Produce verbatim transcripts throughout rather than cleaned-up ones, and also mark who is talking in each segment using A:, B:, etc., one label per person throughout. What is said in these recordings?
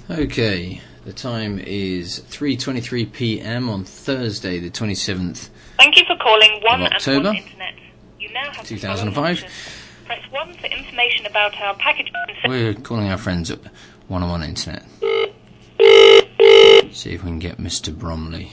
A: Okay, the time is three twenty-three p m on Thursday, the twenty-seventh
B: Thank you for calling One
A: of October,
B: and One Internet. You now have
A: two thousand five.
B: Press one for information about our package.
A: We're calling our friends at One and One Internet. See if we can get Mister Bromley.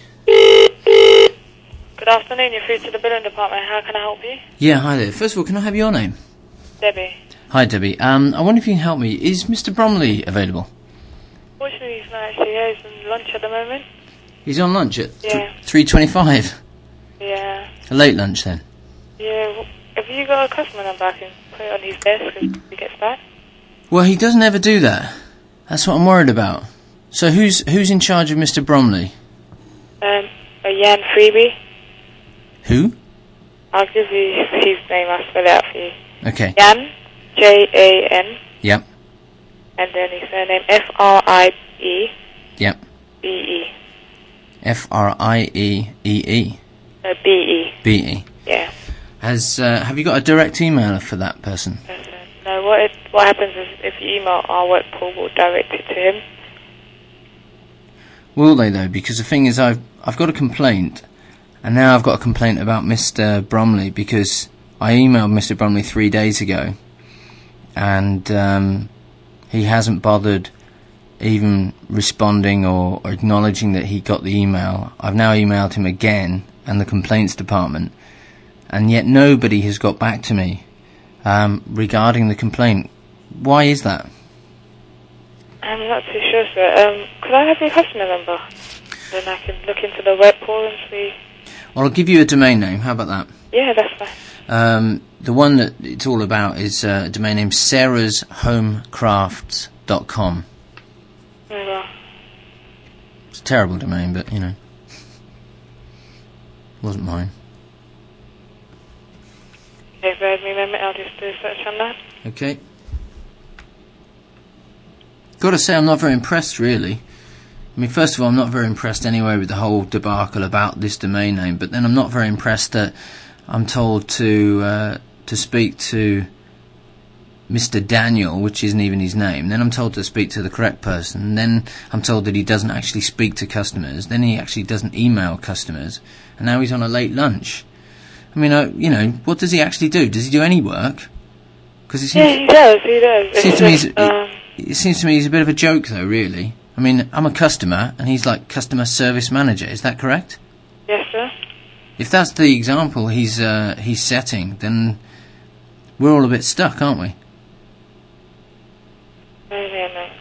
C: Good afternoon, you're through to the billing department. How can I help you?
A: Yeah, hi there. First of all, can I have your name?
C: Debbie.
A: Hi, Debbie. Um, I wonder if you can help me. Is Mister Bromley available?
C: Fortunately, he's not actually here. He's on lunch at the moment.
A: He's on lunch at
C: Yeah.
A: three twenty-five.
C: Yeah.
A: A late lunch then.
C: Yeah. w- Have you got a customer number? I can put it on his desk as he gets back.
A: Well, he doesn't ever do that. That's what I'm worried about. So who's who's in charge of Mister Bromley?
C: Um, a Jan Freebie.
A: Who?
C: I'll give you his name. I'll spell it out for you.
A: Okay.
C: Jan, J A N,
A: Yep.
C: and then his surname F R I E
A: Yep.
C: B E.
A: F R I E E E.
C: Uh, B E.
A: B E.
C: Yeah.
A: Has uh, have you got a direct emailer for that person?
C: Uh, no, what it, what happens is if you email our work pool, we'll direct it to him.
A: Will they though? Because the thing is, I've I've got a complaint, and now I've got a complaint about Mister Bromley because I emailed Mister Bromley three days ago, and um, he hasn't bothered even responding or, or acknowledging that he got the email. I've now emailed him again and the complaints department, and yet nobody has got back to me um, regarding the complaint. Why is that?
C: I'm not too sure, sir. Um, could I have your customer number? Then I can look into the web pool and see.
A: Well, I'll give you a domain name. How about that?
C: Yeah, that's fine.
A: Um, the one that it's all about is uh, domain name sarahs homecrafts dot com.
C: Very well.
A: It's a terrible domain, but, you know, wasn't mine.
C: Okay, bear with me a moment. I'll just do a search on that.
A: Okay. Got to say, I'm not very impressed, really. I mean, first of all, I'm not very impressed anyway with the whole debacle about this domain name, but then I'm not very impressed that I'm told to uh, to speak to Mister Daniel, which isn't even his name. Then I'm told to speak to the correct person. Then I'm told that he doesn't actually speak to customers. Then he actually doesn't email customers. And now he's on a late lunch. I mean, uh, you know, what does he actually do? Does he do any work? Because it seems,
C: Yeah, he does. He does.
A: it seems
C: It's
A: to me
C: just,
A: he's,
C: um,
A: it, it seems to me he's a bit of a joke, though. Really. I mean, I'm a customer, and he's like customer service manager. Is that correct?
C: yes, sir.
A: If that's the example he's uh, he's setting, then we're all a bit stuck, aren't we?
C: Wait a minute.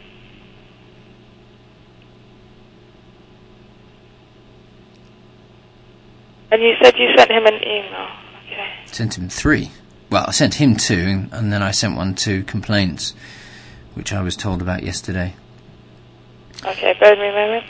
C: And you said you sent him an email. Okay.
A: Sent him three. Well, I sent him two, and then I sent one to complaints, which I was told about yesterday.
C: Okay, bear with me a moment.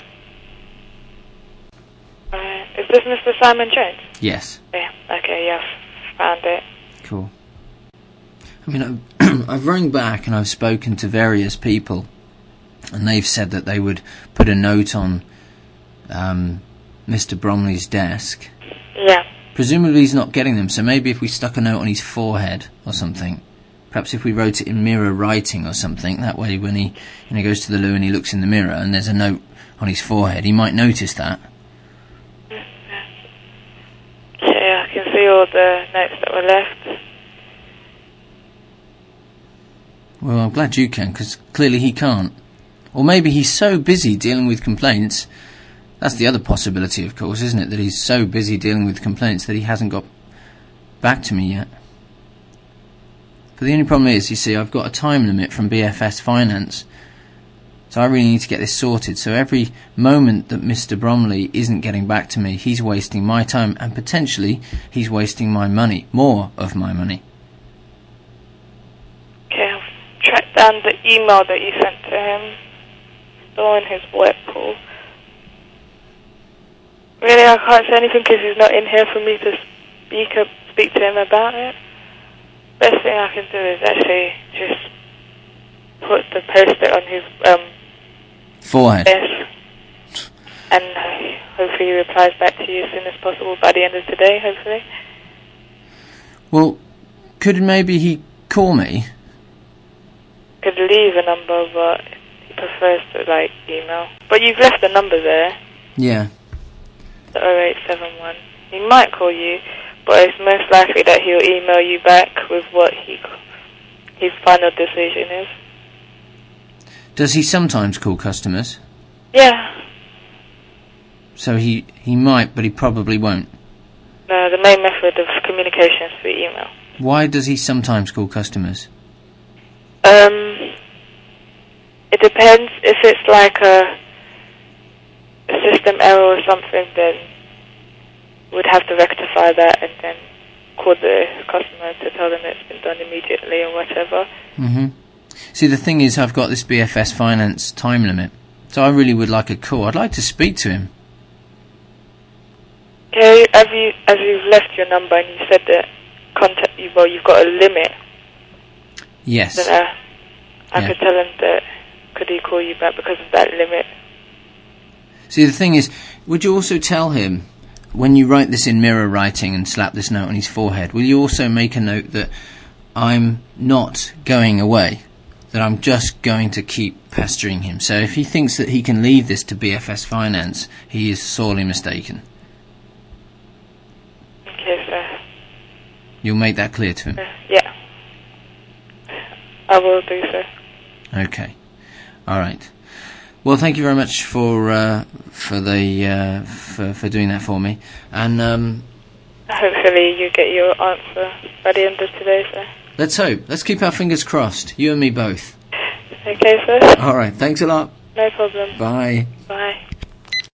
C: Uh, is this Mister Simon Jones?
A: Yes.
C: Yeah. Okay, yes. Found it.
A: Cool. I mean, I've, I've rung back and I've spoken to various people, and they've said that they would put a note on um, Mister Bromley's desk.
C: Yeah.
A: Presumably he's not getting them, so maybe if we stuck a note on his forehead or something, perhaps if we wrote it in mirror writing or something, that way when he you know, goes to the loo and he looks in the mirror and there's a note on his forehead, he might notice that.
C: Okay, I can see all the notes that were left.
A: Well, I'm glad you can, because clearly he can't. Or maybe he's so busy dealing with complaints. That's the other possibility, of course, isn't it? That he's so busy dealing with complaints that he hasn't got back to me yet. But the only problem is, you see, I've got a time limit from B F S Finance. So I really need to get this sorted. So every moment that Mister Bromley isn't getting back to me, he's wasting my time, and potentially he's wasting my money. More of my money.
C: Okay, I've tracked down the email that you sent to him. Still in his web pool. Really, I can't say anything because he's not in here for me to speak up, speak to him about it. Best thing I can do is actually just put the post-it on his um,
A: forehead.
C: desk, and uh, hopefully he replies back to you as soon as possible by the end of today, hopefully.
A: Well, could maybe he call me?
C: Could leave a number, but he prefers to, like, email. But you've left the number there,
A: Yeah.
C: the oh eight seven one. He might call you, but it's most likely that he'll email you back with what he his final decision is.
A: Does he sometimes call customers?
C: Yeah.
A: So he, he might, but he probably won't.
C: No, the main method of communication is through email.
A: Why does he sometimes call customers?
C: Um, it depends. If it's like a, a system error or something, then we'd have to rectify that and then call the customer to tell them it's been done immediately or whatever.
A: hmm See, the thing is, I've got this B F S Finance time limit, so I really would like a call. I'd like to speak to him.
C: Okay, have you, as you've left your number and you said that contact you, well, you've got a limit,
A: Yes.
C: then uh, I
A: Yeah.
C: could tell him that could he call you back because of that limit.
A: See, the thing is, would you also tell him, when you write this in mirror writing and slap this note on his forehead, will you also make a note that I'm not going away, that I'm just going to keep pestering him? So if he thinks that he can leave this to B F S Finance, he is sorely mistaken.
C: Okay, sir.
A: You'll make that clear to him.
C: Uh, yeah. I will do so.
A: Okay. All right. Well, thank you very much for uh, for the uh, for for doing that for me, and um,
C: Hopefully you get your answer by the end of today, sir.
A: let's hope. Let's keep our fingers crossed. You and me both.
C: Okay, sir?
A: All right. Thanks a lot.
C: No problem.
A: Bye.
C: Bye.